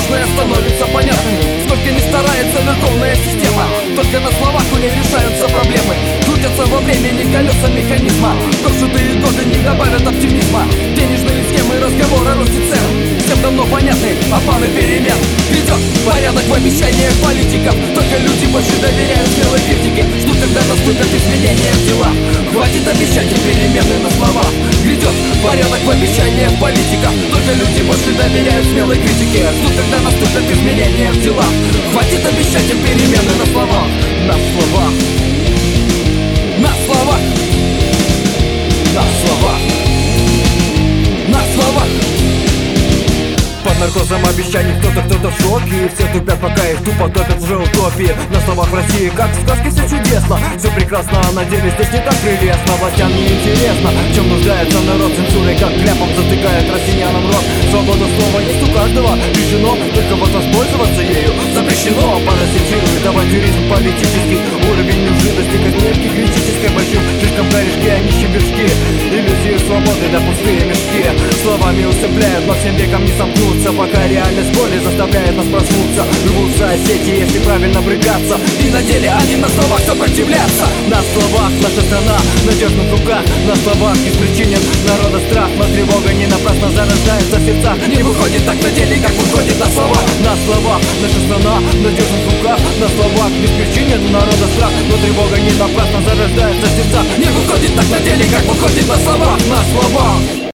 сложное становится понятным. Сколько не старается верховная система, только на словах у нее решаются проблемы. Крутятся во времени колеса механизма, прожитые годы не добавят оптимизма. Денежные схемы, разговоры, росте цен всем давно понятны, обманы перемен. Грядет порядок в обещаниях политиков, только люди больше доверяют смелой критике. Ждут, когда наступят изменения в делах. Хватит обещать им перемены на словах. Грядет порядок в обещаниях политиков, только люди больше доверяют смелой критике. Ждут, когда наступят изменения в делах. Хватит обещать им перемены на словах. На словах. На словах. На словах. На словах. Под наркозом обещаний кто-то в шоке, и все тупят, пока их тупо топят в утопии. На словах в России, как в сказке, все чудесно, все прекрасно, а на деле здесь не так прелестно. Властям не интересно, в чем нуждается народ. Цензурой как кляпом затыкает россиянам рот. Свобода слова есть у каждого, решено, только вот воспользоваться ею запрещено. Паразитирует авантюризм политический, уровень неужиности космический, критической большим шишкам корешки, а не щебешки. Иллюзии свободы да пустые мешки словами усыпляют, но всем веком не сомкнутся, пока реальность боли заставляет нас проснуться. Рвутся сети, если правильно брыкаться, и на деле они на словах сопротивляться. На словах наша страна в надежных руках, на словах беспричинен народа страх. Но тревога не напрасно зарождается в сердцах, не выходит так на деле, как выходит на словах. На словах наша страна в надежных руках, на словах беспричинен народа страх. Но тревога не напрасно зарождается в сердцах,